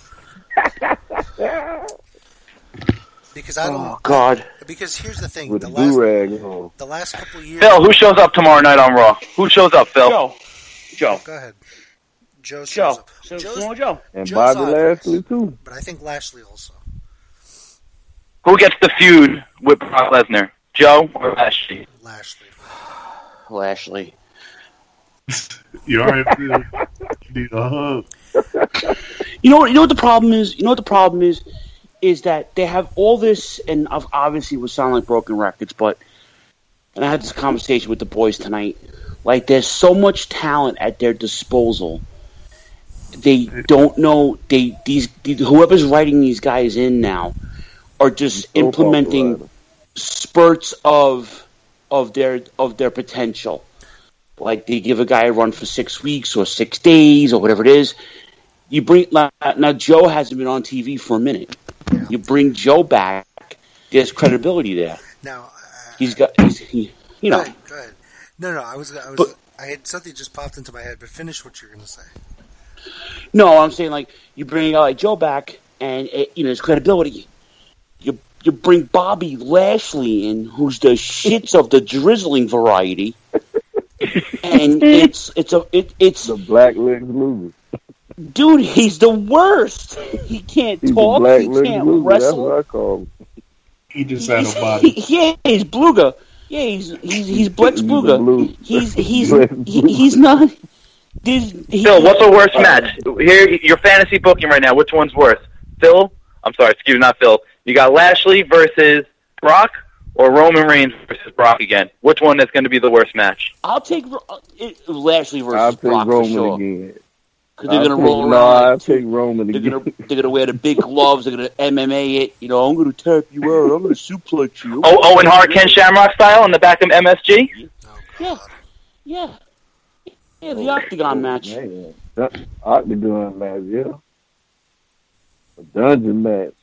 Because I don't. Oh, God. Because here's the thing: With the the last do-rag on. the last couple of years. Phil, who shows up tomorrow night on Raw? Who shows up, Phil? Joe. Joe. Go ahead. Joe. shows Joe. up. So, Joe's- Samoa Joe. And Joe's Bobby obvious. Lashley, too. But I think Lashley also. Who gets the feud with Brock Lesnar? Joe or Lashley? Lashley. Lashley. You already feel you need a hug. You know, you know what the problem is? You know what the problem is? Is that they have all this, and I've- obviously it would sound like broken records, but, and I had this conversation with the boys tonight, like there's so much talent at their disposal. They don't know, they these, these whoever's writing these guys in now are just So implementing popular. spurts of of their of their potential. Like they give a guy a run for six weeks or six days or whatever it is. You bring now, now Joe hasn't been on T V for a minute. Yeah. You bring Joe back. There's credibility there. Now, uh, He's got, he's, he, you go know. ahead, go ahead. No, no, I was, I was, But- I had something just popped into my head, but finish what you're going to say. No, I'm saying like you bring uh, Joe back, and it, you know his credibility. You you bring Bobby Lashley in, who's the shits of the drizzling variety, and it's it's a it, it's The Black Legs Loser. dude. He's the worst. He can't He's the talk. Black He Legs can't Loser. That's wrestle. what I call him. He just had a He's, body. he, yeah, he's Bluga. Yeah, he's he's he's Blex He's the Bluga. blue. He's he's Blex he, Bluga. he's not This, he, Phil, what's the worst match? Here, your fantasy booking right now. Which one's worse? Phil? I'm sorry, excuse me, not Phil. You got Lashley versus Brock, or Roman Reigns versus Brock again? Which one is going to be the worst match? I'll take it, Lashley versus I'll Brock take Roman for sure. again. Because they're going to roll no, around. I'll Like, take Roman they're again. going to they're going to wear the big gloves. They're going to M M A it. You know, I'm going to tap you out. I'm going to suplex you. Oh, Owen Hart, Ken Shamrock style in the back of M S G? Oh, Yeah, God. yeah, yeah. The Octagon match. Man, that Octagon match, yeah. A dungeon match.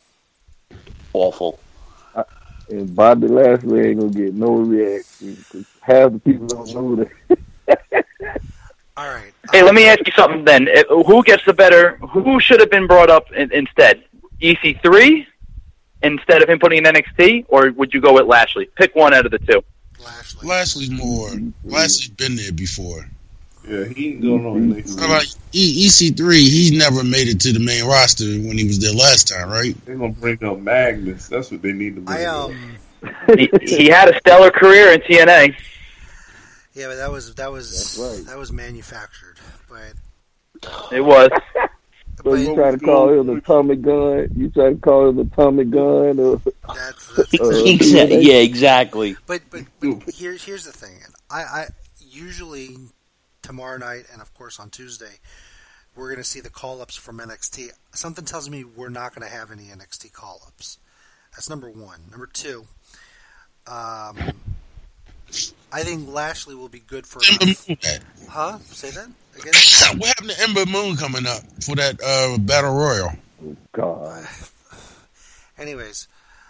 Awful. And Bobby Lashley ain't gonna get no reaction because half the people don't know that. All right. Hey, let me ask you something then. Uh, Who gets the better? Who should have been brought up in, instead? E C three instead of him putting in N X T, or would you go with Lashley? Pick one out of the two. Lashley. Lashley's more. Lashley's been there before. Yeah, he ain't going on next How about E- EC3? He never made it to the main roster when he was there last time, right? They're gonna bring up Magnus. That's what they need to bring I up. um. He, he had a stellar career in T N A. Yeah, but that was that was That's right. that was manufactured. But It was. So you try to call him the Tommy Gun? You try to call him the Tommy Gun? Or, that's, that's Uh, Exactly. Yeah, exactly. but but, but here's here's the thing. I, I usually tomorrow night and of course on Tuesday we're going to see the call ups from N X T. Something tells me we're not going to have any N X T call ups. That's number one. Number two. Um, I think Lashley will be good for. Ember Moon. That. Huh? Say that again. What happened to Ember Moon coming up for that uh, Battle Royal? oh, God. Anyways,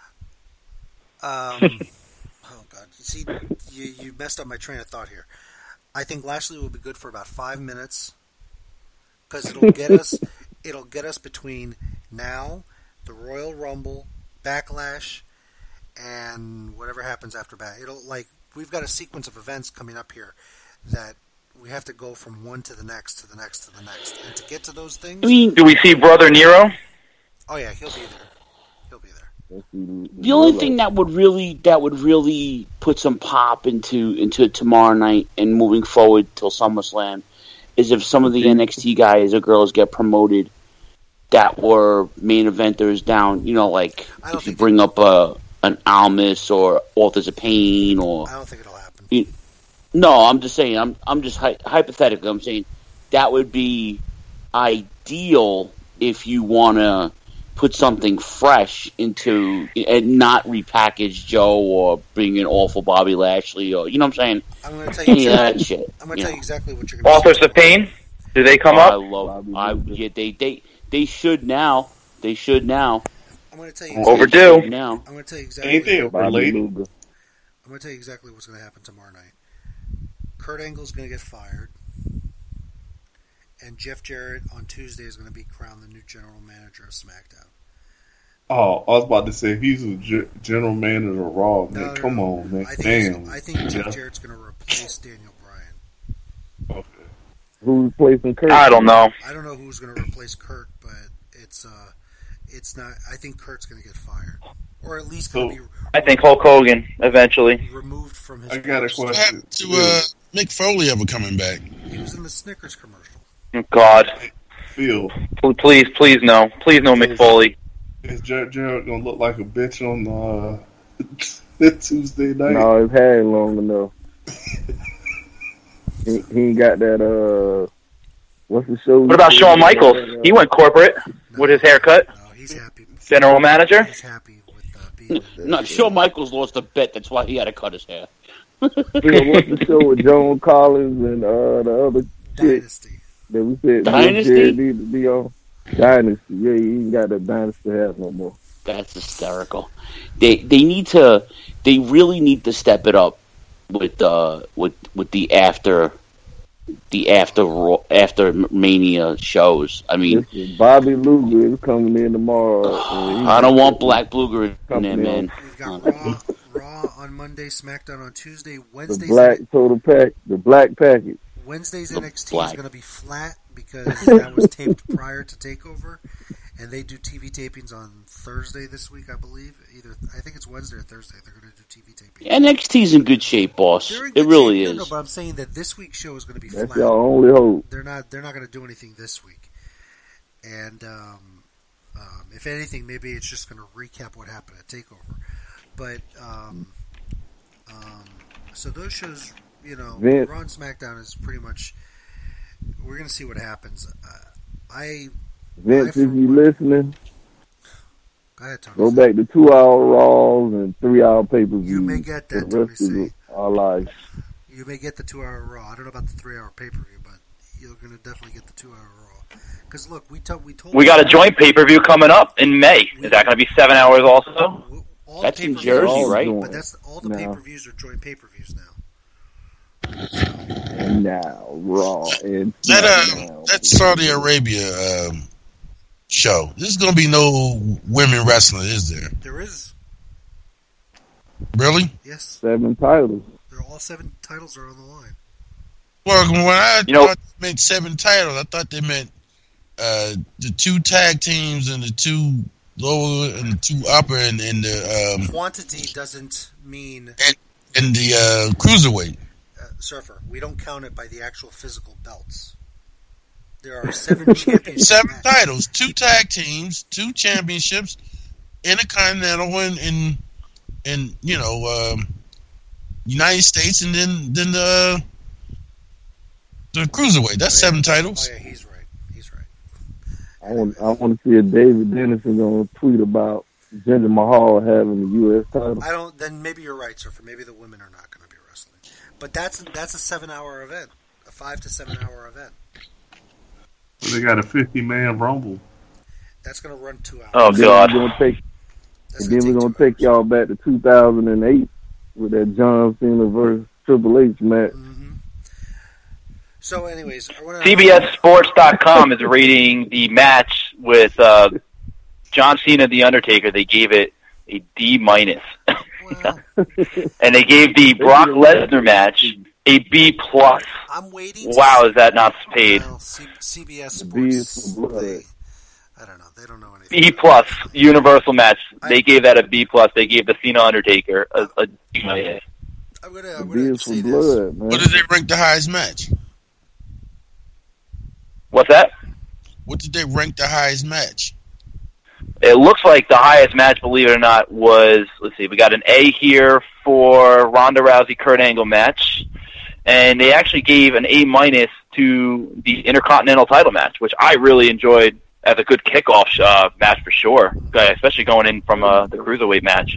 um, oh god, you see, you you messed up my train of thought here. I think Lashley will be good for about five minutes because it'll get us, it'll get us between now, the Royal Rumble, Backlash, and whatever happens after that. It'll like we've got a sequence of events coming up here that we have to go from one to the next to the next to the next, and to get to those things. I mean, Do we see Brother Nero? Oh yeah, he'll be there. He'll be there. the only thing that would really that would really put some pop into into tomorrow night and moving forward till SummerSlam is if some of the N X T guys or girls get promoted that were main eventers down. You know, like I don't if you think bring up a an Almas or Authors of Pain or I don't think it'll happen. you, no, I'm just saying. I'm I'm just hy- hypothetically. I'm saying that would be ideal if you want to put something fresh into and not repackage Joe or bring in awful Bobby Lashley or you know what I'm saying. I'm going to tell you Any of exactly, that shit. I'm going to you tell know. you exactly what you're going to Authors of Pain? Do they come Oh, I up? love. I yeah. They they they should now. They should now. I'm going to tell you Overdue. They should Now. I'm going to tell you Ain't exactly. they Bobby related? Luger. I'm going to tell you exactly what's going to happen tomorrow night. Kurt Angle's going to get fired, and Jeff Jarrett on Tuesday is going to be crowned the new general manager of SmackDown. Oh, I was about to say he's a g- general manager of Raw. Man, No, no, come no. on, man. I think Damn. I think Jeff Yeah. Jarrett's going to replace Daniel Bryan. Okay. Who's placing Kurt? I don't know. I don't know who's going to replace Kurt, but it's uh, it's not. I think Kurt's going to get fired, or at least going to So- be I think Hulk Hogan eventually. removed from his. I got a post. What question. happened to uh, Mick Foley ever coming back? He was in the Snickers commercial. Oh, God. Phil, Pl- Please, please no. Please no Mick Foley. is Jared Jarrett gonna look like a bitch on uh, Tuesday night? No, his hair ain't long enough. he, he ain't got that, uh, what's the show? What about Shawn Michaels? He went corporate with his haircut. No, he's happy. General manager? He's happy with uh, being. No, Shawn Michaels lost a bet. That's why he had to cut his hair. You know, what's the show with Joan Collins and uh, the other chick Dynasty. that we said Dynasty? Jared need to be on? Dynasty. Yeah, he ain't got that Dynasty hat no more. That's hysterical. They they need to. They really need to step it up with uh with with the after the after Raw- after Mania shows. I mean, Listen, Bobby Luger is coming in tomorrow. and he- I don't want Black Bluger in there, Company man. We've got Raw, Raw on Monday, SmackDown on Tuesday, The Wednesdays. black total pack, the black package. Wednesday's The N X T is black. going to be flat because that was taped prior to Takeover, and they do T V tapings on Thursday this week, I believe. Either I think it's Wednesday or Thursday. They're going to do T V tapings. N X T's in good shape, boss. Good it really shape. is. No, no, but I'm saying that this week's show is going to be That's flat. your only hope. They're not. They're not going to do anything this week, and um, um, if anything, maybe it's just going to recap what happened at Takeover. But um, um, so those shows, you know, Vince. Raw and SmackDown is pretty much. We're going to see what happens. Uh, I Vince, I, if you listening, go ahead, Tony. go back to two-hour Raws and three-hour pay-per-views. You may get that, for the rest Tony of C. our life. You may get the two-hour Raw. I don't know about the three-hour pay-per-view, but you're going to definitely get the two-hour Raw. Because look, we told we told We got a joint pay per view coming up in May. Is that going to be seven hours also? all That's in pay-per-views- Jersey, right? But that's all the No. pay-per-views are joint pay-per-views now. And now, Raw and That uh, SmackDown. that Saudi Arabia um, show. There's gonna be no women wrestling, is there? There is, Really? yes. Seven titles. They're all seven titles are on the line. Well, when I You know- thought they meant seven titles, I thought they meant uh, the two tag teams and the two lower and the two upper and, and the um, Quantity doesn't mean and the uh, cruiserweight. uh, surfer. We don't count it by the actual physical belts. There are seven championships. Seven titles, two tag teams, two championships, Intercontinental and in in you know um, United States, and then then the the cruiserweight. That's Oh, yeah. seven titles. Oh yeah, he's right. He's right. I want, I want to see if David Dennison going to tweet about Jinder Mahal having the U S title. I don't. Then maybe you're right, surfer. Maybe the women are not going to be wrestling. But that's that's a seven-hour event, a five to seven-hour event. They got a fifty-man Rumble. That's going to run two hours. Oh And then God! we're gonna take, That's and then gonna we're take going two to take y'all back to two thousand eight with that John Cena versus Triple H match. Mm-hmm. So, anyways, I wanna, C B S Sports dot com is rating the match with uh, John Cena and The Undertaker. They gave it a D minus, Well, and they gave the Brock Lesnar match a B plus. I'm waiting. To Wow, is that not paid? Well, C- CBS The B is Sports. for blood. They, I don't know. They don't know anything. B plus Universal match. They gave that a B plus. They gave the Cena Undertaker a, a D minus. I'm gonna. The I'm B gonna is for say this. blood, man. What did they rank the highest match? What's that? What did they rank the highest match? It looks like the highest match, believe it or not, was, let's see, we got an A here for Ronda Rousey Kurt Angle match, and they actually gave an A minus to the Intercontinental title match, which I really enjoyed as a good kickoff uh, match for sure, especially going in from uh, the Cruiserweight match.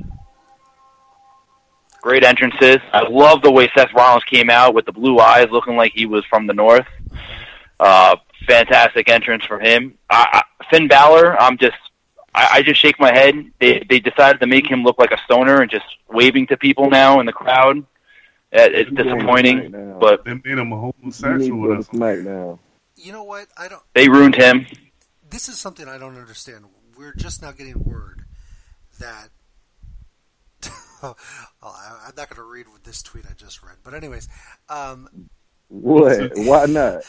Great entrances. I love the way Seth Rollins came out with the blue eyes looking like he was from the North. Uh, fantastic entrance for him. I, I, Finn Balor, I'm just, I, I just shake my head. They they decided to make him look like a stoner and just waving to people now in the crowd. It, it's disappointing, SmackDown. but They made him a You need homosexual to go with to SmackDown. You know what? I don't. they ruined him. This is something I don't understand. We're just now getting word that. oh, I, I'm not going to read what this tweet I just read, but anyways, um, What? Why not?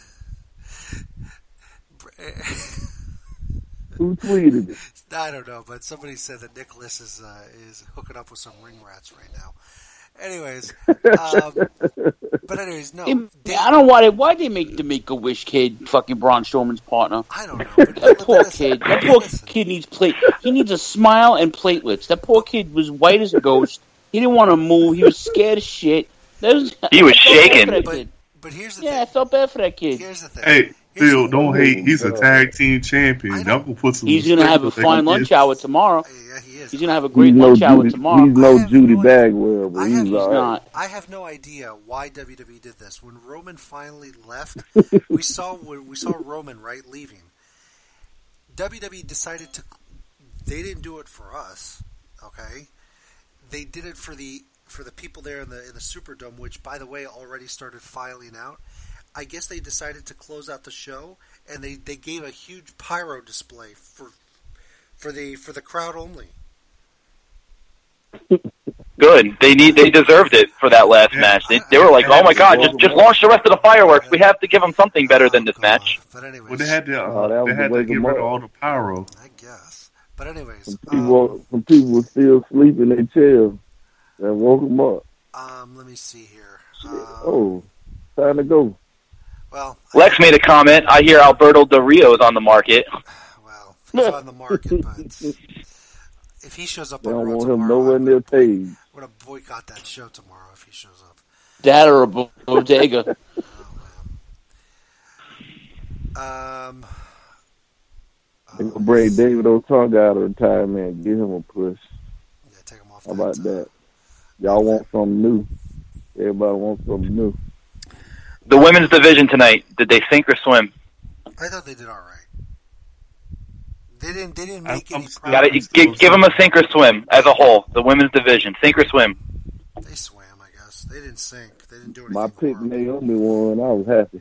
Who tweeted it? I don't know, but somebody said that Nicholas is uh, is hooking up with some ring rats right now. Anyways, um, but anyways, no. They- I don't know why they why they make the Make a Wish kid fucking Braun Strowman's partner. I don't know. But, That but poor listen, kid. That poor listen. kid needs plate. He needs a smile and platelets. That poor kid was white as a ghost. He didn't want to move. He was scared as shit. That was, He was I felt bad shaking. for that But, kid. but here's the Yeah, I thing. felt bad for that kid. Here's the thing. Hey, Here's Phil, the- don't hate. He's a tag team champion. I Y'all don't- gonna put some. He's gonna have a respect fine on lunch this. hour tomorrow. Yeah, he is. He's gonna have a great He's no lunch hour Judy, tomorrow. he's I no have Judy no Bagwell, but I he's have- all He's right. not. I have no idea why W W E did this. When Roman finally left, we saw we saw Roman right leaving. W W E decided to. They didn't do it for us, okay? They did it for the for the people there in the in the Superdome, which, by the way, already started filing out. I guess they decided to close out the show, and they, they gave a huge pyro display for for the for the crowd only. good. They need. They deserved it for that last Yeah. match. They, they were like, "Oh my God, just just launch the rest of the fireworks. We have to give them something better than this match." But anyways, Well, they had to. Uh, Oh, that was they the had to wake get 'em rid of up. all the pyro. I guess. But anyways, Some people, um, some people were still sleeping in their chairs. That woke them up. um, let me see here. Um, Oh, time to go. well, Lex made a comment. I hear Alberto Del Rio is on the market. well, he's on the market, but if he shows up They on don't Raw want him tomorrow, nowhere I'm near gonna, Paige. I'm gonna boycott that show tomorrow if he shows up. That or a bo- bodega. Oh, um, They gonna bring David Otunga out of retirement. Give him a push. yeah, take him off. How about uh, that? Y'all want something new. Everybody wants something new. The women's division tonight. Did they sink or swim? I thought they did all right. They didn't. They didn't I'm- make I'm any still- Got to progress. give, give them a sink or swim as a whole. The women's division, sink or swim. They swam, I guess. They didn't sink. They didn't do anything. My pick horrible. Naomi won. I was happy.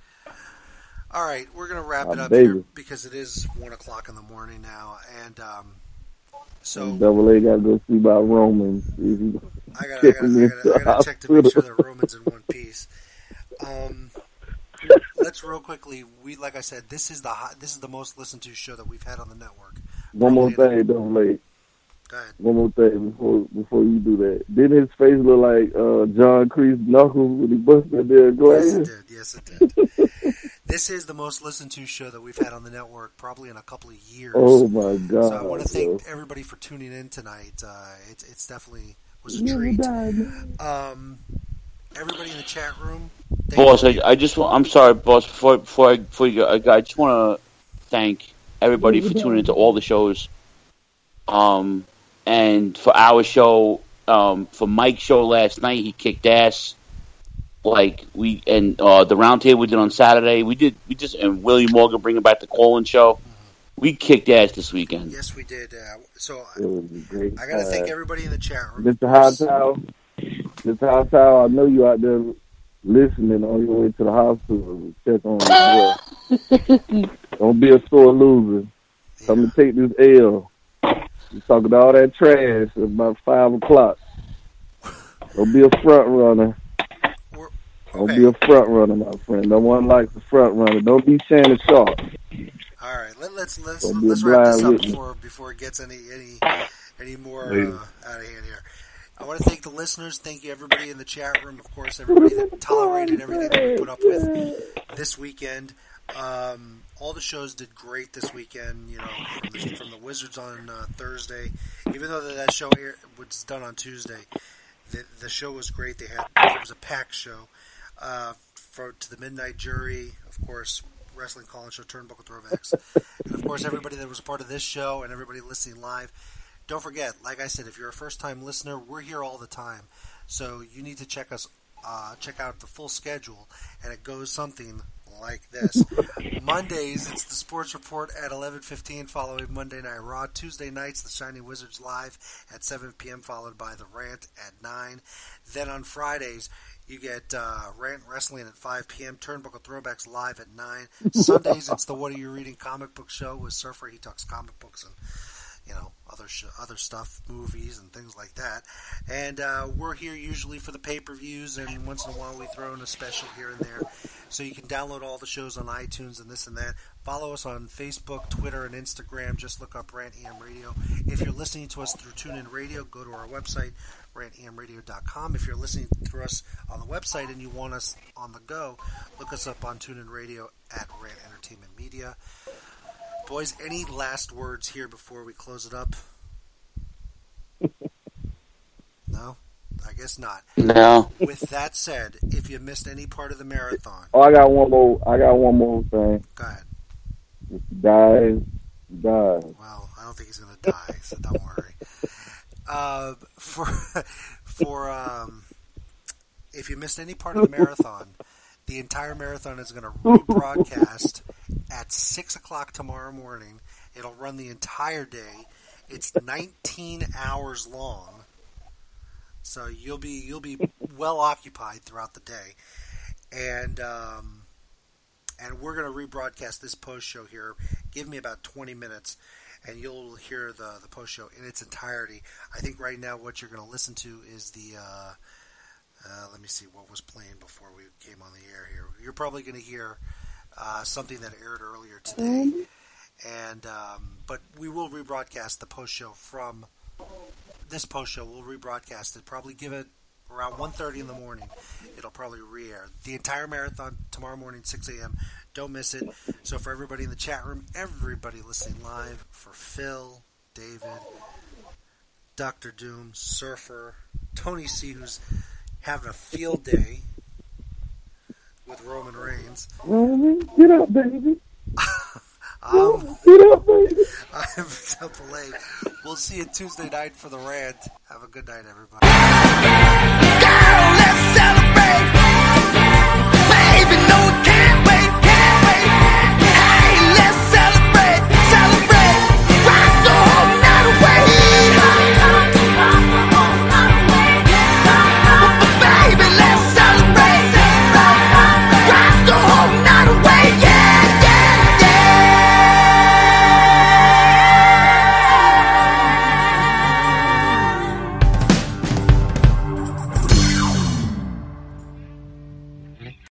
All right, we're gonna wrap it My up baby. here because it is one o'clock in the morning now, and um, so Double A got to go see about Roman. See if he- I gotta, I Check gotta, him I into gotta, I gotta check to make sure hospital. that Roman's in one piece. Um, let's real quickly. We, like I said, this is the hot, this is the most listened to show that we've had on the network. One more Probably thing, Double A. Go ahead. One more thing before before you do that. Didn't his face look like uh, John Kreese knuckles when he busted their Yes, glass? it did. Yes, it did. This is the most listened to show that we've had on the network probably in a couple of years. Oh my God! So I want to thank bro. everybody for tuning in tonight. Uh, it's it's definitely was a Never treat. died, man. Um, everybody in the chat room, thank Boss, you. I, I just want, I'm sorry, boss. Before before I before you go, I, I just want to thank everybody for tuning into all the shows. Um, and for our show, um, for Mike's show last night, he kicked ass. Like we and uh, the roundtable we did on Saturday, we did we just and William Morgan bringing back the call-in show. We kicked ass this weekend. Yes, we did. Uh, so It was a great I got to thank time. everybody in the chat room. Mister Hightower, Mister Hightower, I know you out there listening on your way to the hospital. Check on you. Don't be a sore loser. Come and take this L. You talking all that trash at about five o'clock. Don't be a front runner. We're- Don't okay. be a front runner, my friend. No one likes a front runner. Don't be Shannon Sharp. All right, let, let's let's Don't be a let's wrap this blind up witness. before before it gets any any any more Please. uh, out of hand here. I want to thank the listeners. Thank you everybody in the chat room. Of course, everybody that tolerated everything that we put up with this weekend. Um, all the shows did great this weekend. You know, from the, from the Wizards on uh, Thursday, even though that show air, was done on Tuesday, the the show was great. They had it was a packed show. Uh, for to the Midnight Jury, of course. Wrestling Call-In Show, Turnbuckle Throwbacks. And, of course, everybody that was a part of this show and everybody listening live. Don't forget, like I said, if you're a first-time listener, we're here all the time. So you need to check us, uh, check out the full schedule, and it goes something like this. Mondays, it's the Sports Report at eleven fifteen, following Monday Night Raw. Tuesday nights, the Shining Wizards live at seven p.m., followed by the Rant at nine. Then on Fridays, you get uh, Rant Wrestling at five p.m., Turnbuckle Throwbacks live at nine. Sundays, it's the What Are You Reading comic book show with Surfer. He talks comic books and, you know, other sh- other stuff, movies and things like that. And uh, we're here usually for the pay-per-views, and once in a while we throw in a special here and there. So you can download all the shows on iTunes and this and that. Follow us on Facebook, Twitter, and Instagram. Just look up Rant E M Radio. If you're listening to us through TuneIn Radio, go to our website, rant e m radio dot com. If you're listening through us on the website and you want us on the go, look us up on TuneIn Radio at Rant Entertainment Media. Boys, any last words here before we close it up? No? I guess not. No. With that said, if you missed any part of the marathon, Oh, I got one more. I got one more thing. go ahead. If he dies, he dies. Well, I don't think he's going to die, so don't worry. Uh, for for um, if you missed any part of the marathon, the entire marathon is going to rebroadcast at six o'clock tomorrow morning. It'll run the entire day. It's nineteen hours long, so you'll be you'll be well occupied throughout the day, and um, and we're going to rebroadcast this post show here. Give me about twenty minutes. and you'll hear the the post show in its entirety. I think right now what you're going to listen to is the. Uh, uh, let me see what was playing before we came on the air here. You're probably going to hear uh, something that aired earlier today, and um, but we will rebroadcast the post show from this post show. We'll rebroadcast it. Probably give it around one thirty in the morning. It'll probably re-air the entire marathon tomorrow morning, six a.m. Don't miss it. So for everybody in the chat room, everybody listening live, for Phil, David, Doctor Doom, Surfer, Tony C, who's having a field day with Roman Reigns. Roman, get up, baby. um, get up, baby. I'm Temple A. We'll see you Tuesday night for the rant. Have a good night, everybody. Girl, let's celebrate.